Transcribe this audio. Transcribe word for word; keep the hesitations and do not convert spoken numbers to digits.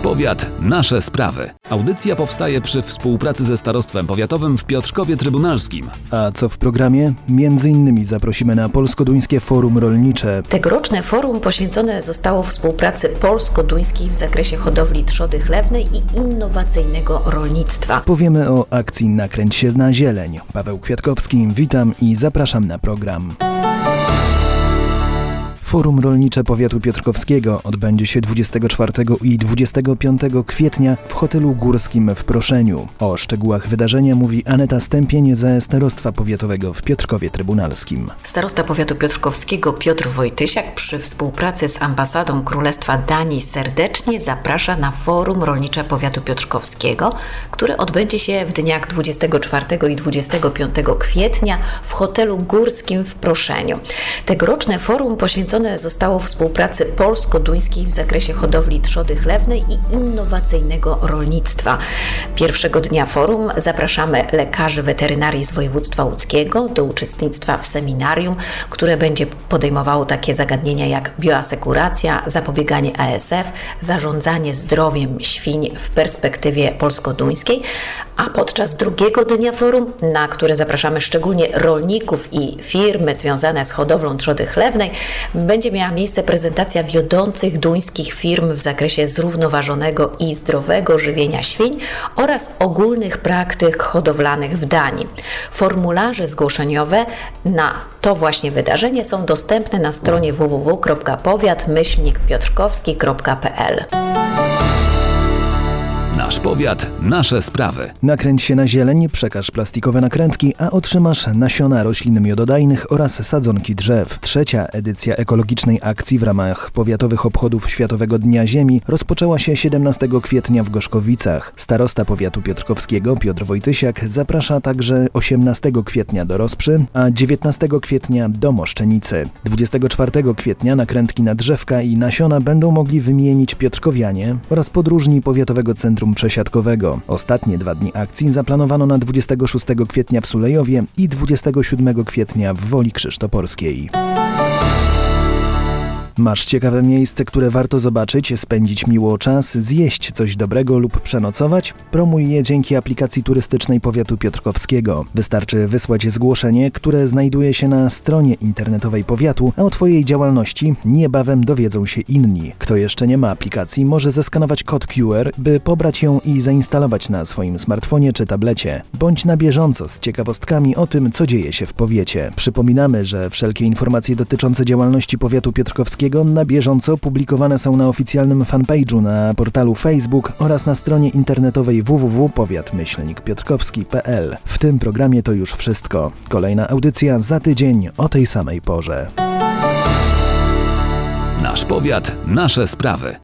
powiat, nasze sprawy. Audycja powstaje przy współpracy ze Starostwem Powiatowym w Piotrkowie Trybunalskim. A co w programie? Między innymi zaprosimy na Polsko-Duńskie Forum Rolnicze. Tegoroczne forum poświęcone zostało współpracy polsko-duńskiej w zakresie hodowli trzody chlewnej i innowacyjnego rolnictwa. Powiemy o akcji Nakręć się na zieleń. Paweł Kwiatkowski, witam i zapraszam na program. Forum Rolnicze Powiatu Piotrkowskiego odbędzie się dwudziestego czwartego i dwudziestego piątego kwietnia w hotelu górskim w Proszeniu. O szczegółach wydarzenia mówi Aneta Stępień ze Starostwa Powiatowego w Piotrkowie Trybunalskim. Starosta Powiatu Piotrkowskiego Piotr Wojtysiak przy współpracy z Ambasadą Królestwa Danii serdecznie zaprasza na Forum Rolnicze Powiatu Piotrkowskiego, które odbędzie się w dniach dwudziestego czwartego i dwudziestego piątego kwietnia w hotelu górskim w Proszeniu. Tegoroczne forum poświęcone zostało współpracy polsko-duńskiej w zakresie hodowli trzody chlewnej i innowacyjnego rolnictwa. Pierwszego dnia forum zapraszamy lekarzy weterynarii z województwa łódzkiego do uczestnictwa w seminarium, które będzie podejmowało takie zagadnienia jak bioasekuracja, zapobieganie A S F, zarządzanie zdrowiem świń w perspektywie polsko-duńskiej, a podczas drugiego dnia forum, na które zapraszamy szczególnie rolników i firmy związane z hodowlą trzody chlewnej, będzie miała miejsce prezentacja wiodących duńskich firm w zakresie zrównoważonego i zdrowego żywienia świń oraz ogólnych praktyk hodowlanych w Danii. Formularze zgłoszeniowe na to właśnie wydarzenie są dostępne na stronie w w w kropka powiat myślnik piotrkowski kropka p l. Nasz powiat, nasze sprawy. Nakręć się na zieleń, przekaż plastikowe nakrętki, a otrzymasz nasiona roślin miododajnych oraz sadzonki drzew. Trzecia edycja ekologicznej akcji w ramach powiatowych obchodów Światowego Dnia Ziemi rozpoczęła się siedemnastego kwietnia w Gorzkowicach. Starosta Powiatu Piotrkowskiego Piotr Wojtysiak zaprasza także osiemnastego kwietnia do Rozprzy, a dziewiętnastego kwietnia do Moszczenicy. dwudziestego czwartego kwietnia nakrętki na drzewka i nasiona będą mogli wymienić piotrkowianie oraz podróżni Powiatowego Centrum Przesiadkowego. Ostatnie dwa dni akcji zaplanowano na dwudziestego szóstego kwietnia w Sulejowie i dwudziestego siódmego kwietnia w Woli Krzysztoporskiej. Masz ciekawe miejsce, które warto zobaczyć, spędzić miło czas, zjeść coś dobrego lub przenocować? Promuj je dzięki aplikacji turystycznej Powiatu Piotrkowskiego. Wystarczy wysłać zgłoszenie, które znajduje się na stronie internetowej powiatu, a o Twojej działalności niebawem dowiedzą się inni. Kto jeszcze nie ma aplikacji, może zeskanować kod Q R, by pobrać ją i zainstalować na swoim smartfonie czy tablecie. Bądź na bieżąco z ciekawostkami o tym, co dzieje się w powiecie. Przypominamy, że wszelkie informacje dotyczące działalności Powiatu Piotrkowskiego na bieżąco publikowane są na oficjalnym fanpage'u na portalu Facebook oraz na stronie internetowej w w w kropka powiat myślnik piotrkowski kropka p l. W tym programie to już wszystko. Kolejna audycja za tydzień o tej samej porze. Nasz powiat, nasze sprawy.